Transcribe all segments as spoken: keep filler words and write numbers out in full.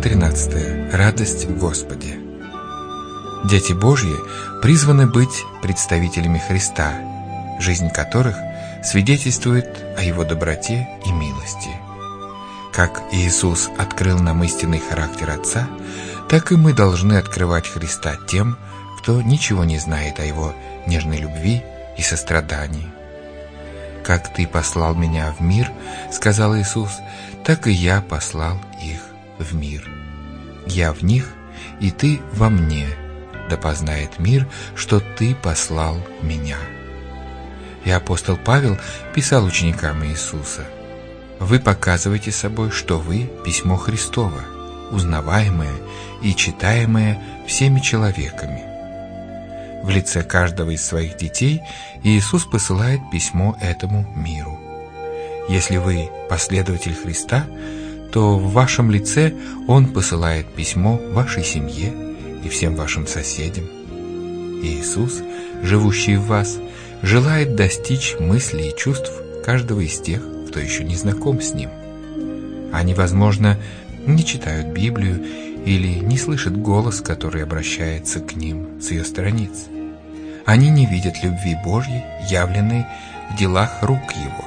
тринадцатое. Радость в Господе. Дети Божьи призваны быть представителями Христа, жизнь которых свидетельствует о Его доброте и милости. Как Иисус открыл нам истинный характер Отца, так и мы должны открывать Христа тем, кто ничего не знает о Его нежной любви и сострадании. «Как Ты послал Меня в мир, — сказал Иисус, — так и Я послал их в мир. Я в них, и Ты во мне, да познает мир, что Ты послал Меня». И апостол Павел писал ученикам Иисуса: «Вы показываете собой, что вы — письмо Христово, узнаваемое и читаемое всеми человеками». В лице каждого из своих детей Иисус посылает письмо этому миру. Если вы последователь Христа, то в вашем лице Он посылает письмо вашей семье и всем вашим соседям. Иисус, живущий в вас, желает достичь мыслей и чувств каждого из тех, кто еще не знаком с Ним. Они, возможно, не читают Библию или не слышат голос, который обращается к ним с ее страниц. Они не видят любви Божьей, явленной в делах рук Его.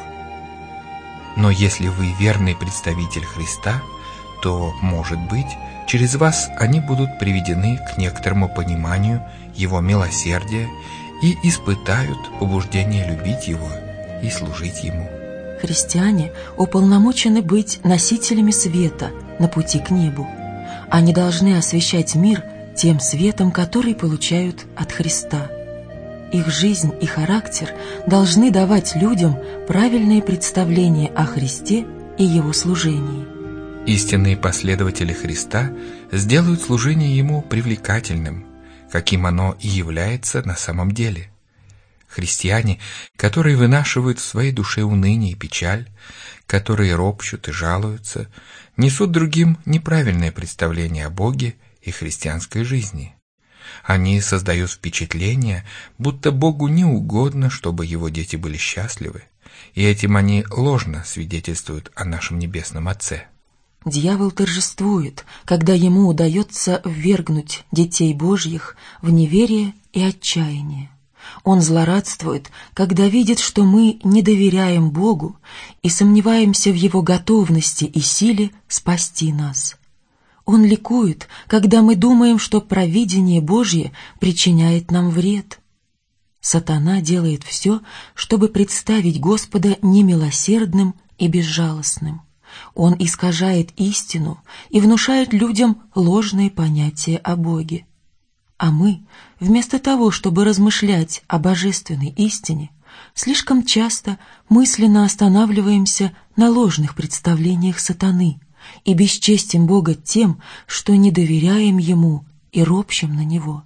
Но если вы верный представитель Христа, то, может быть, через вас они будут приведены к некоторому пониманию Его милосердия и испытают побуждение любить Его и служить Ему. Христиане уполномочены быть носителями света на пути к небу. Они должны освещать мир тем светом, который получают от Христа. Их жизнь и характер должны давать людям правильные представления о Христе и Его служении. Истинные последователи Христа сделают служение Ему привлекательным, каким оно и является на самом деле. Христиане, которые вынашивают в своей душе уныние и печаль, которые ропщут и жалуются, несут другим неправильное представление о Боге и христианской жизни. Они создают впечатление, будто Богу не угодно, чтобы Его дети были счастливы, и этим они ложно свидетельствуют о нашем Небесном Отце. Дьявол торжествует, когда ему удается ввергнуть детей Божьих в неверие и отчаяние. Он злорадствует, когда видит, что мы не доверяем Богу и сомневаемся в Его готовности и силе спасти нас. Он ликует, когда мы думаем, что провидение Божье причиняет нам вред. Сатана делает все, чтобы представить Господа немилосердным и безжалостным. Он искажает истину и внушает людям ложные понятия о Боге. А мы, вместо того, чтобы размышлять о божественной истине, слишком часто мысленно останавливаемся на ложных представлениях сатаны и бесчестим Бога тем, что не доверяем Ему и ропщим на Него.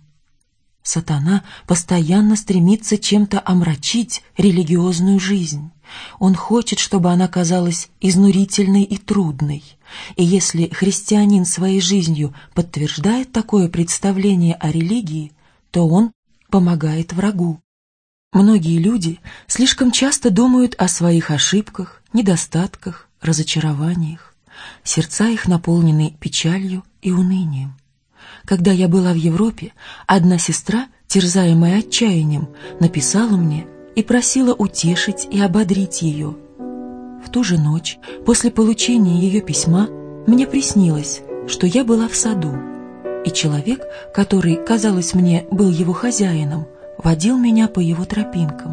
Сатана постоянно стремится чем-то омрачить религиозную жизнь. Он хочет, чтобы она казалась изнурительной и трудной. И если христианин своей жизнью подтверждает такое представление о религии, то он помогает врагу. Многие люди слишком часто думают о своих ошибках, недостатках, разочарованиях. Сердца их наполнены печалью и унынием. Когда я была в Европе, одна сестра, терзаемая отчаянием, написала мне и просила утешить и ободрить ее. В ту же ночь, после получения ее письма, мне приснилось, что я была в саду, и человек, который, казалось мне, был его хозяином, водил меня по его тропинкам.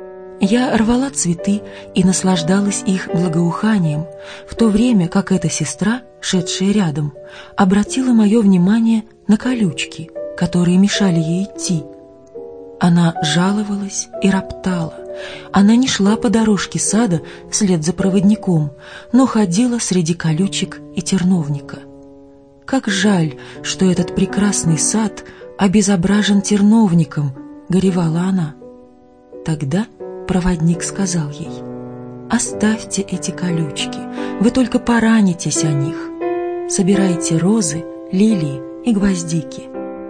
Я рвала цветы и наслаждалась их благоуханием, в то время как эта сестра, шедшая рядом, обратила мое внимание на колючки, которые мешали ей идти. Она жаловалась и роптала. Она не шла по дорожке сада вслед за проводником, но ходила среди колючек и терновника. «Как жаль, что этот прекрасный сад обезображен терновником», — горевала она. Тогда проводник сказал ей: «Оставьте эти колючки, вы только поранитесь о них. Собирайте розы, лилии и гвоздики».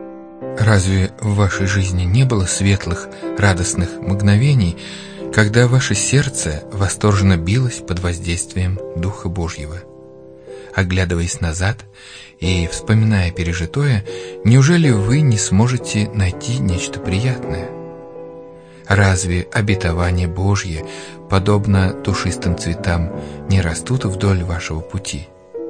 Разве в вашей жизни не было светлых, радостных мгновений, когда ваше сердце восторженно билось под воздействием Духа Божьего? оглядываясь назад и вспоминая пережитое, неужели вы не сможете найти нечто приятное? Разве обетование Божье, подобно душистым цветам, не растут вдоль вашего пути?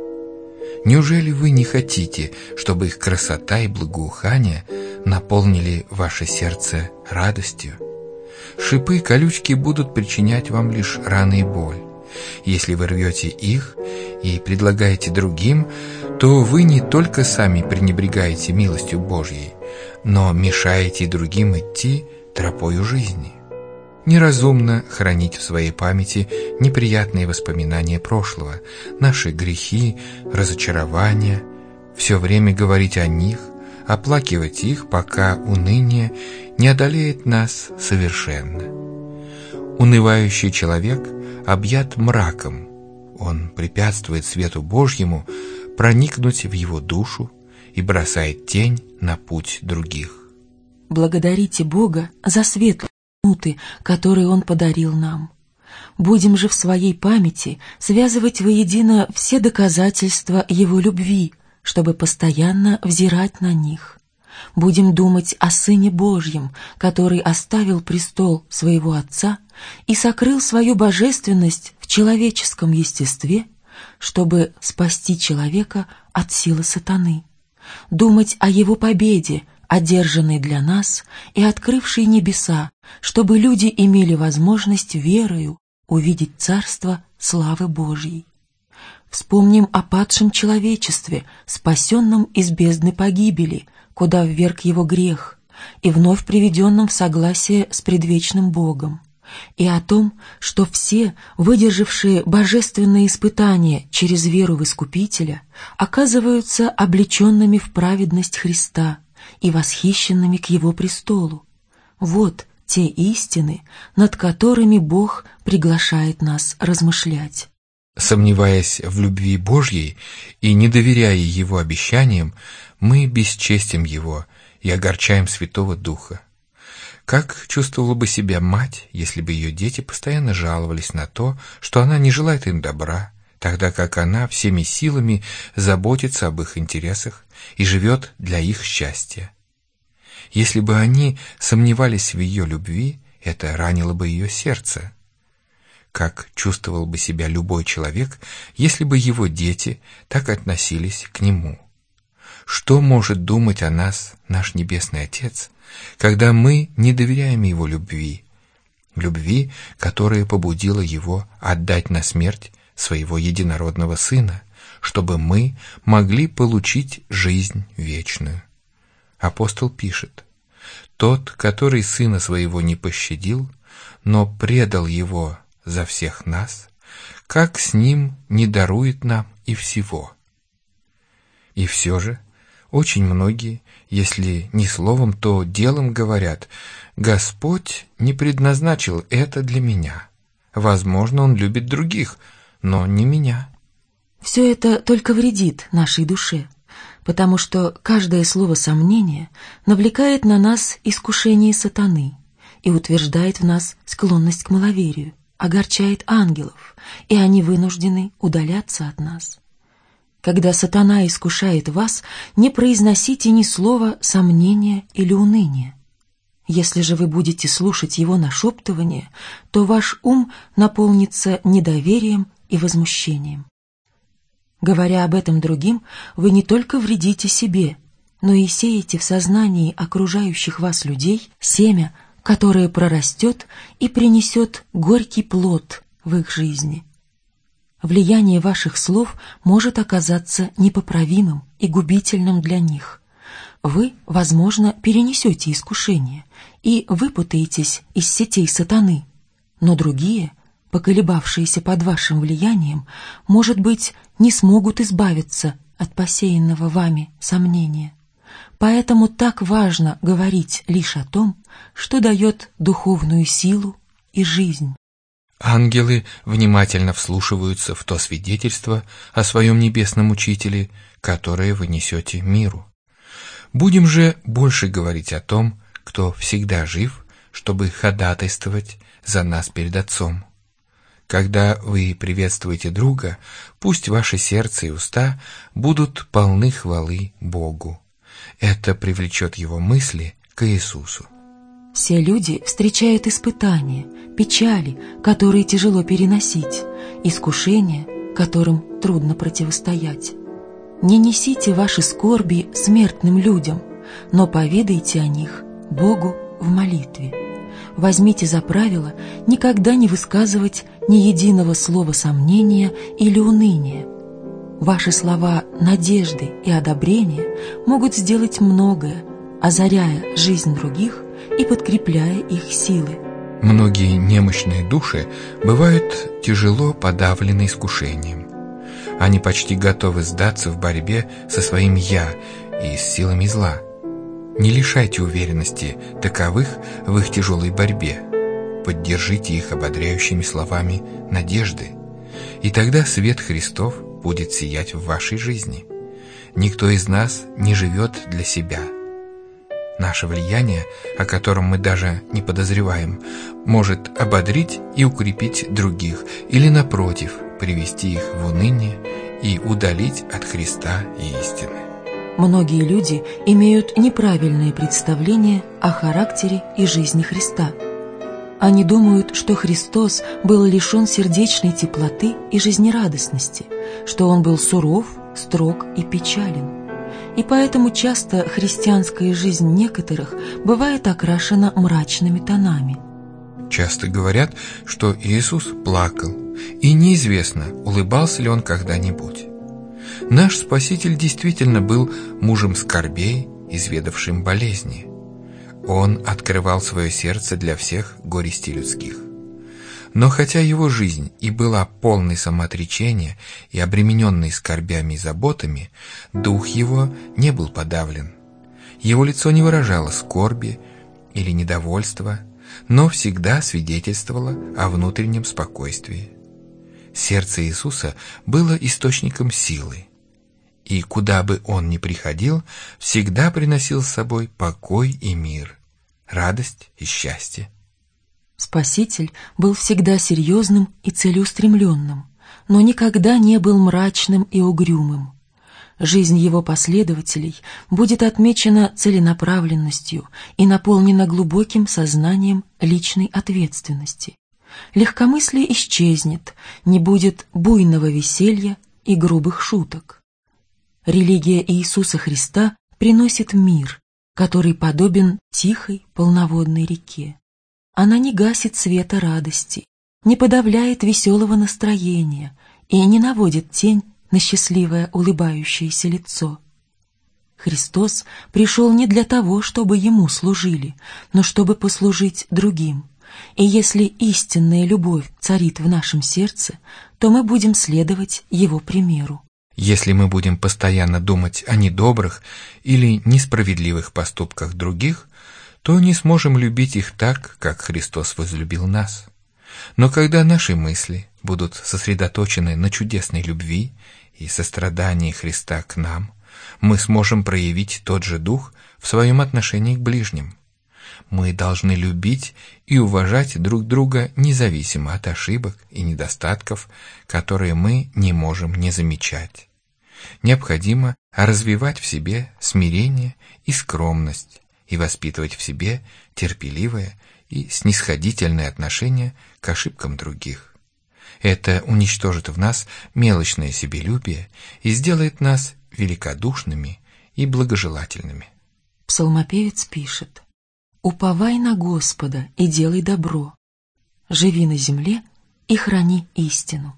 Неужели вы не хотите, чтобы их красота и благоухание наполнили ваше сердце радостью? Шипы и колючки будут причинять вам лишь раны и боль. Если вы рвете их и предлагаете другим, то вы не только сами пренебрегаете милостью Божьей, но мешаете другим идти тропою жизни. Неразумно хранить в своей памяти неприятные воспоминания прошлого, наши грехи, разочарования, все время говорить о них, оплакивать их, пока уныние не одолеет нас совершенно. Унывающий человек объят мраком, он препятствует свету Божьему проникнуть в его душу и бросает тень на путь других. Благодарите Бога за светлые минуты, которые Он подарил нам. Будем же в своей памяти связывать воедино все доказательства Его любви, чтобы постоянно взирать на них. Будем думать о Сыне Божьем, который оставил престол своего Отца и сокрыл свою божественность в человеческом естестве, чтобы спасти человека от силы сатаны. Думать о Его победе, одержанной для нас и открывшей небеса, чтобы люди имели возможность верою увидеть Царство славы Божьей. Вспомним о падшем человечестве, спасенном из бездны погибели, куда вверг его грех, и вновь приведенном в согласие с предвечным Богом, и о том, что все, выдержавшие божественные испытания через веру в Искупителя, оказываются облеченными в праведность Христа и восхищенными к Его престолу. Вот те истины, над которыми Бог приглашает нас размышлять. Сомневаясь в любви Божьей и не доверяя Его обещаниям, мы бесчестим Его и огорчаем Святого Духа. Как чувствовала бы себя мать, если бы ее дети постоянно жаловались на то, что она не желает им добра, тогда как она всеми силами заботится об их интересах и живет для их счастья? Если бы они сомневались в ее любви, это ранило бы ее сердце. Как чувствовал бы себя любой человек, если бы его дети так относились к нему? Что может думать о нас наш Небесный Отец, когда мы не доверяем Его любви, любви, которая побудила Его отдать на смерть Своего единородного Сына, чтобы мы могли получить жизнь вечную? Апостол пишет: «Тот, который Сына Своего не пощадил, но предал Его за всех нас, как с Ним не дарует нам и всего?» И все же очень многие, если не словом, то делом говорят: «Господь не предназначил это для меня. Возможно, Он любит других, но не меня». Все это только вредит нашей душе, потому что каждое слово сомнения навлекает на нас искушение сатаны и утверждает в нас склонность к маловерию, огорчает ангелов, и они вынуждены удаляться от нас. Когда сатана искушает вас, не произносите ни слова сомнения или уныния. Если же вы будете слушать его нашептывание, то ваш ум наполнится недоверием и возмущением. Говоря об этом другим, вы не только вредите себе, но и сеете в сознании окружающих вас людей семя, которое прорастет и принесет горький плод в их жизни. Влияние ваших слов может оказаться непоправимым и губительным для них. Вы, возможно, перенесете искушение и выпутаетесь из сетей сатаны, но другие, поколебавшиеся под вашим влиянием, может быть, не смогут избавиться от посеянного вами сомнения. Поэтому так важно говорить лишь о том, что дает духовную силу и жизнь. Ангелы внимательно вслушиваются в то свидетельство о своем небесном учителе, которое вы несете миру. Будем же больше говорить о том, кто всегда жив, чтобы ходатайствовать за нас перед Отцом. Когда вы приветствуете друга, пусть ваше сердце и уста будут полны хвалы Богу. Это привлечет его мысли к Иисусу. Все люди встречают испытания, печали, которые тяжело переносить, искушения, которым трудно противостоять. Не несите ваши скорби смертным людям, но поведайте о них Богу в молитве. Возьмите за правило никогда не высказывать ни единого слова сомнения или уныния. Ваши слова надежды и одобрения могут сделать многое, озаряя жизнь других и подкрепляя их силы. Многие немощные души бывают тяжело подавлены искушением. Они почти готовы сдаться в борьбе со своим «я» и с силами зла. Не лишайте уверенности таковых в их тяжелой борьбе. Поддержите их ободряющими словами надежды, и тогда свет Христов будет сиять в вашей жизни. Никто из нас не живет для себя. Наше влияние, о котором мы даже не подозреваем, может ободрить и укрепить других, или, напротив, привести их в уныние и удалить от Христа и истины. Многие люди имеют неправильное представление о характере и жизни Христа. Они думают, что Христос был лишен сердечной теплоты и жизнерадостности, что Он был суров, строг и печален. И поэтому часто христианская жизнь некоторых бывает окрашена мрачными тонами. Часто говорят, что Иисус плакал, и неизвестно, улыбался ли Он когда-нибудь. Наш Спаситель действительно был мужем скорбей, изведавшим болезни. Он открывал свое сердце для всех горестей людских. Но хотя его жизнь и была полной самоотречения и обремененной скорбями и заботами, дух его не был подавлен. Его лицо не выражало скорби или недовольства, но всегда свидетельствовало о внутреннем спокойствии. Сердце Иисуса было источником силы, и куда бы он ни приходил, всегда приносил с собой покой и мир, радость и счастье. Спаситель был всегда серьезным и целеустремленным, но никогда не был мрачным и угрюмым. Жизнь его последователей будет отмечена целенаправленностью и наполнена глубоким сознанием личной ответственности. Легкомыслие исчезнет, не будет буйного веселья и грубых шуток. Религия Иисуса Христа приносит мир, который подобен тихой полноводной реке. Она не гасит света радости, не подавляет веселого настроения и не наводит тень на счастливое улыбающееся лицо. Христос пришел не для того, чтобы Ему служили, но чтобы послужить другим. И если истинная любовь царит в нашем сердце, то мы будем следовать Его примеру. Если мы будем постоянно думать о недобрых или несправедливых поступках других, то не сможем любить их так, как Христос возлюбил нас. Но когда наши мысли будут сосредоточены на чудесной любви и сострадании Христа к нам, мы сможем проявить тот же дух в своем отношении к ближним. Мы должны любить и уважать друг друга независимо от ошибок и недостатков, которые мы не можем не замечать. Необходимо развивать в себе смирение и скромность и воспитывать в себе терпеливое и снисходительное отношение к ошибкам других. Это уничтожит в нас мелочное себелюбие и сделает нас великодушными и благожелательными. Псалмопевец пишет: «Уповай на Господа и делай добро, живи на земле и храни истину».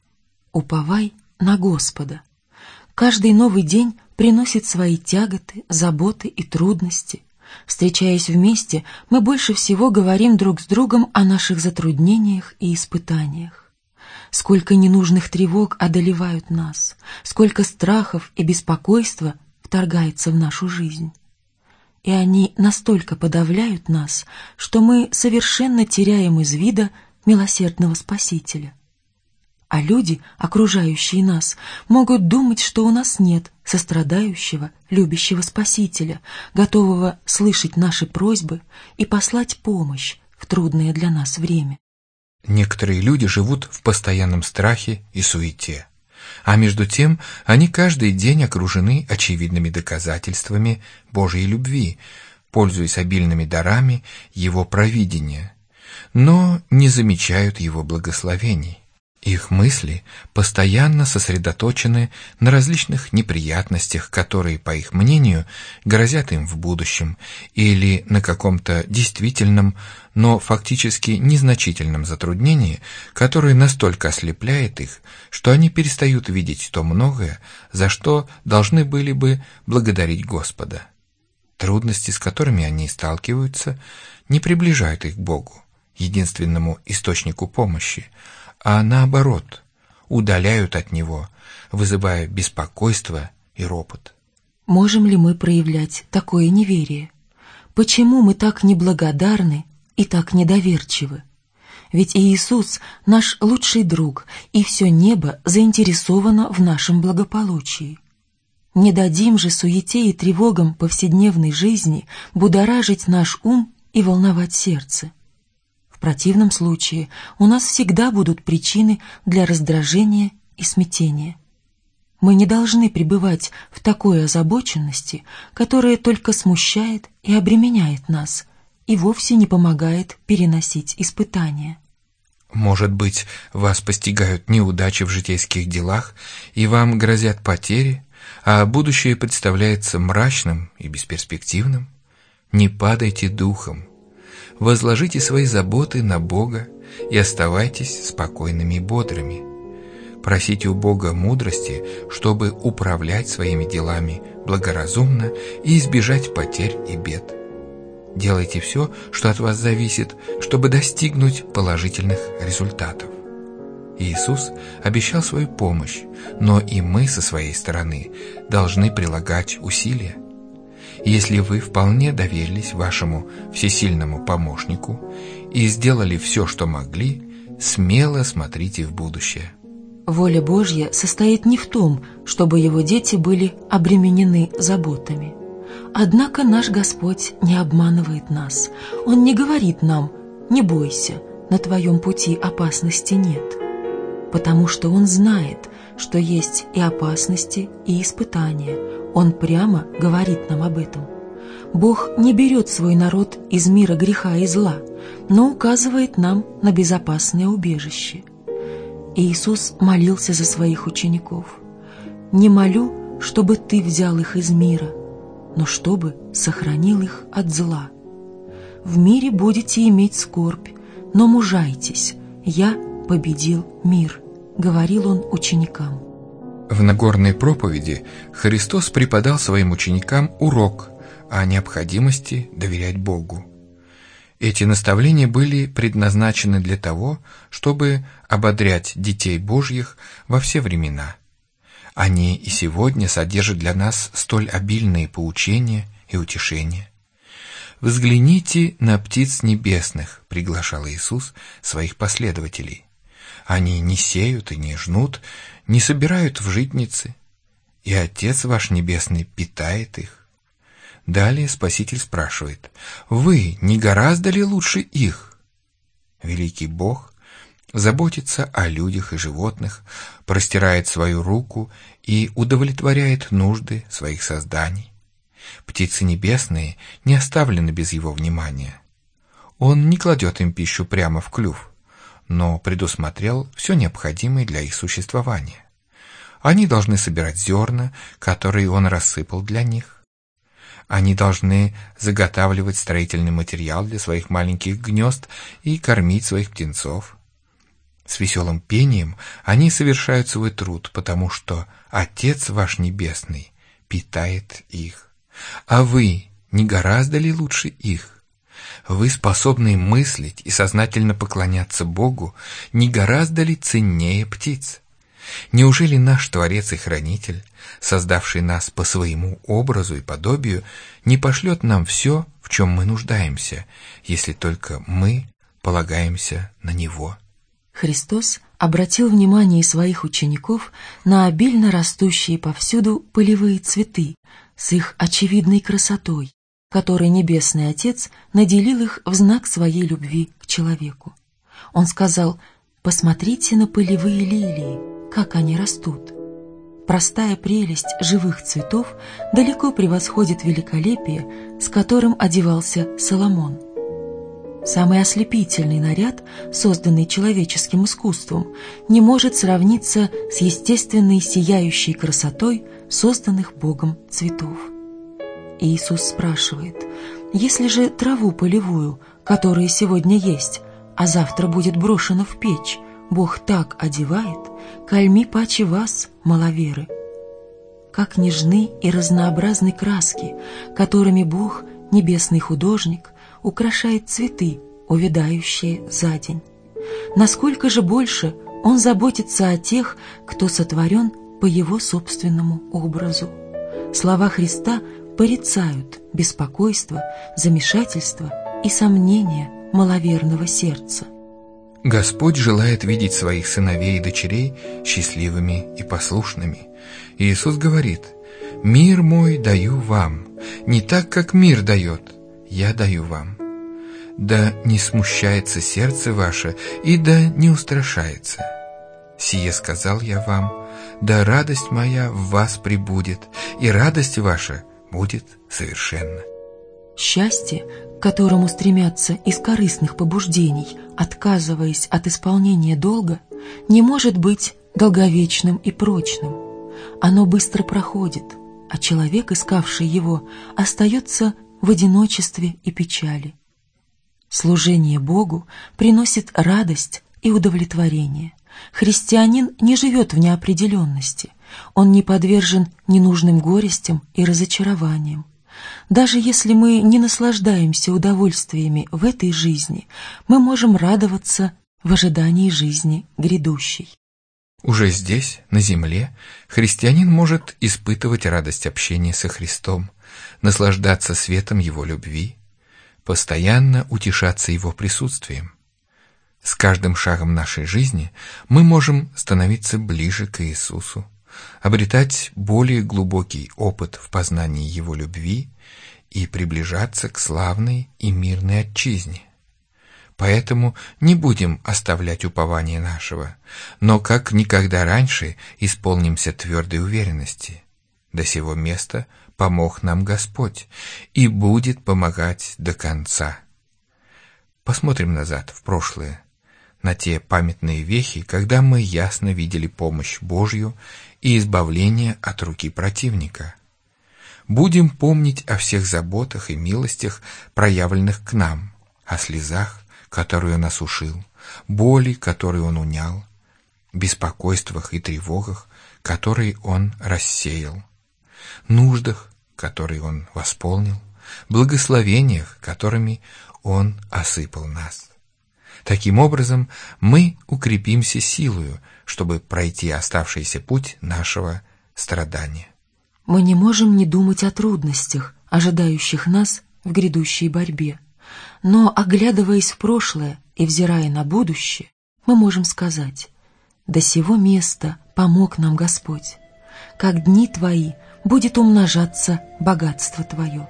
Уповай на Господа. Каждый новый день приносит свои тяготы, заботы и трудности. Встречаясь вместе, мы больше всего говорим друг с другом о наших затруднениях и испытаниях. Сколько ненужных тревог одолевают нас, сколько страхов и беспокойства вторгается в нашу жизнь. И они настолько подавляют нас, что мы совершенно теряем из вида милосердного Спасителя. А люди, окружающие нас, могут думать, что у нас нет сострадающего, любящего Спасителя, готового слышать наши просьбы и послать помощь в трудное для нас время. Некоторые люди живут в постоянном страхе и суете, а между тем они каждый день окружены очевидными доказательствами Божьей любви, пользуясь обильными дарами Его провидения, но не замечают Его благословений. Их мысли постоянно сосредоточены на различных неприятностях, которые, по их мнению, грозят им в будущем, или на каком-то действительном, но фактически незначительном затруднении, которое настолько ослепляет их, что они перестают видеть то многое, за что должны были бы благодарить Господа. Трудности, с которыми они сталкиваются, не приближают их к Богу, единственному источнику помощи, а наоборот, удаляют от Него, вызывая беспокойство и ропот. Можем ли мы проявлять такое неверие? Почему мы так неблагодарны и так недоверчивы? Ведь Иисус — наш лучший друг, и все небо заинтересовано в нашем благополучии. Не дадим же суете и тревогам повседневной жизни будоражить наш ум и волновать сердце. В противном случае у нас всегда будут причины для раздражения и смятения. Мы не должны пребывать в такой озабоченности, которая только смущает и обременяет нас и вовсе не помогает переносить испытания. Может быть, вас постигают неудачи в житейских делах, и вам грозят потери, а будущее представляется мрачным и бесперспективным? Не падайте духом. Возложите свои заботы на Бога и оставайтесь спокойными и бодрыми. Просите у Бога мудрости, чтобы управлять своими делами благоразумно и избежать потерь и бед. Делайте все, что от вас зависит, чтобы достигнуть положительных результатов. Иисус обещал свою помощь, но и мы со своей стороны должны прилагать усилия. Если вы вполне доверились вашему всесильному помощнику и сделали все, что могли, смело смотрите в будущее. Воля Божья состоит не в том, чтобы Его дети были обременены заботами. Однако наш Господь не обманывает нас. Он не говорит нам: «Не бойся, на твоем пути опасности нет», потому что Он знает, что есть и опасности, и испытания. Он прямо говорит нам об этом. Бог не берет свой народ из мира греха и зла, но указывает нам на безопасное убежище. Иисус молился за своих учеников: «Не молю, чтобы ты взял их из мира, но чтобы сохранил их от зла. В мире будете иметь скорбь, но мужайтесь, я победил мир», — говорил Он ученикам. В Нагорной проповеди Христос преподал своим ученикам урок о необходимости доверять Богу. Эти наставления были предназначены для того, чтобы ободрять детей Божьих во все времена. Они и сегодня содержат для нас столь обильные поучения и утешения. «Взгляните на птиц небесных», — приглашал Иисус своих последователей. «Они не сеют и не жнут, не собирают в житницы, и Отец ваш Небесный питает их». Далее Спаситель спрашивает: «Вы не гораздо ли лучше их?» Великий Бог заботится о людях и животных, простирает свою руку и удовлетворяет нужды своих созданий. Птицы небесные не оставлены без Его внимания. Он не кладет им пищу прямо в клюв, но предусмотрел все необходимое для их существования. Они должны собирать зерна, которые Он рассыпал для них. Они должны заготавливать строительный материал для своих маленьких гнезд и кормить своих птенцов. С веселым пением они совершают свой труд, потому что Отец ваш Небесный питает их. А вы не гораздо ли лучше их? Вы способны мыслить и сознательно поклоняться Богу не гораздо ли ценнее птиц? Неужели наш Творец и Хранитель, создавший нас по своему образу и подобию, не пошлет нам все, в чем мы нуждаемся, если только мы полагаемся на Него? Христос обратил внимание своих учеников на обильно растущие повсюду полевые цветы с их очевидной красотой, которой Небесный Отец наделил их в знак своей любви к человеку. Он сказал: «Посмотрите на полевые лилии, как они растут». Простая прелесть живых цветов далеко превосходит великолепие, с которым одевался Соломон. Самый ослепительный наряд, созданный человеческим искусством, не может сравниться с естественной сияющей красотой созданных Богом цветов. Иисус спрашивает: «Если же траву полевую, которая сегодня есть, а завтра будет брошена в печь, Бог так одевает, кальми паче вас, маловеры». Как нежны и разнообразны краски, которыми Бог, небесный художник, украшает цветы, увядающие за день. Насколько же больше Он заботится о тех, кто сотворен по Его собственному образу. Слова Христа порицают беспокойство, замешательство и сомнения маловерного сердца. Господь желает видеть своих сыновей и дочерей счастливыми и послушными. Иисус говорит: «Мир мой даю вам, не так, как мир дает, я даю вам. Да не смущается сердце ваше, и да не устрашается. Сие сказал я вам, да радость моя в вас пребудет, и радость ваша будет совершенна». Счастье, к которому стремятся из корыстных побуждений, отказываясь от исполнения долга, не может быть долговечным и прочным. Оно быстро проходит, а человек, искавший его, остается в одиночестве и печали. Служение Богу приносит радость и удовлетворение. Христианин не живет в неопределенности, он не подвержен ненужным горестям и разочарованиям. Даже если мы не наслаждаемся удовольствиями в этой жизни, мы можем радоваться в ожидании жизни грядущей. Уже здесь, на земле, христианин может испытывать радость общения со Христом, наслаждаться светом Его любви, постоянно утешаться Его присутствием. С каждым шагом нашей жизни мы можем становиться ближе к Иисусу, обретать более глубокий опыт в познании Его любви и приближаться к славной и мирной отчизне. Поэтому не будем оставлять упование нашего, но как никогда раньше исполнимся твердой уверенности: до сего места помог нам Господь и будет помогать до конца. Посмотрим назад, в прошлое, на те памятные вехи, когда мы ясно видели помощь Божью и избавление от руки противника. Будем помнить о всех заботах и милостях, проявленных к нам, о слезах, которые Он осушил, боли, которые Он унял, беспокойствах и тревогах, которые Он рассеял, нуждах, которые Он восполнил, благословениях, которыми Он осыпал нас. Таким образом, мы укрепимся силою, чтобы пройти оставшийся путь нашего страдания. Мы не можем не думать о трудностях, ожидающих нас в грядущей борьбе. Но, оглядываясь в прошлое и взирая на будущее, мы можем сказать: «До сего места помог нам Господь. Как дни Твои будет умножаться богатство Твое».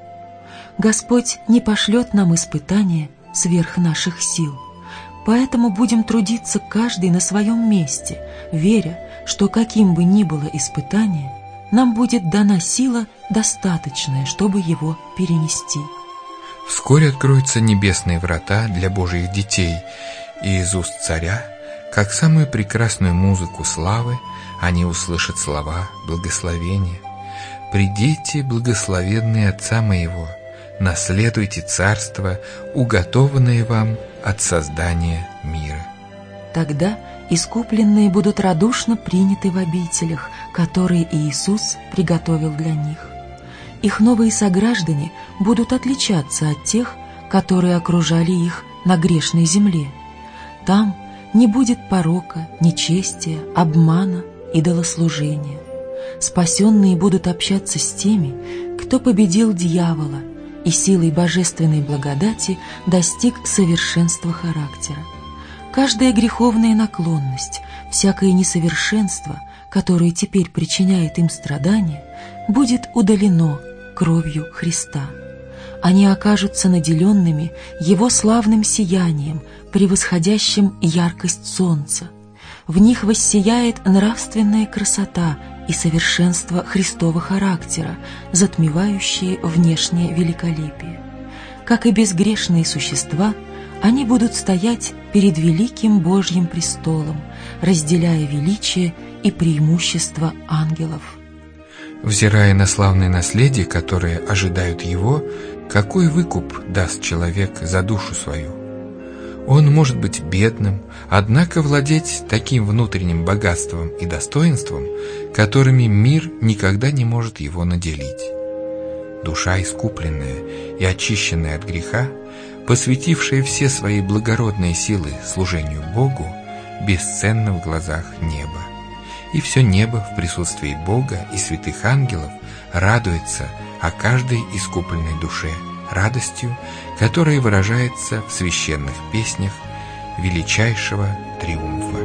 Господь не пошлет нам испытания сверх наших сил. Поэтому будем трудиться каждый на своем месте, веря, что каким бы ни было испытание, нам будет дана сила достаточная, чтобы его перенести. Вскоре откроются небесные врата для Божьих детей, и из уст царя, как самую прекрасную музыку славы, они услышат слова благословения. «Придите, благословенные Отца моего, наследуйте царство, уготованное вам от создания мира». Тогда искупленные будут радушно приняты в обителях, которые Иисус приготовил для них. Их новые сограждане будут отличаться от тех, которые окружали их на грешной земле. Там не будет порока, нечестия, обмана, идолослужения. Спасенные будут общаться с теми, кто победил дьявола и силой божественной благодати достиг совершенства характера. Каждая греховная наклонность, всякое несовершенство, которое теперь причиняет им страдания, будет удалено кровью Христа. они окажутся наделенными Его славным сиянием, превосходящим яркость солнца. В них воссияет нравственная красота и совершенство Христова характера, затмевающие внешнее великолепие. Как и безгрешные существа, они будут стоять перед великим Божьим престолом, разделяя величие и преимущество ангелов. Взирая на славное наследие, которое ожидают его, какой выкуп даст человек за душу свою? Он может быть бедным, однако владеть таким внутренним богатством и достоинством, которыми мир никогда не может его наделить. Душа искупленная и очищенная от греха, посвятившая все свои благородные силы служению Богу, бесценна в глазах неба. И все небо в присутствии Бога и святых ангелов радуется о каждой искупленной душе радостью, которая выражается в священных песнях величайшего триумфа.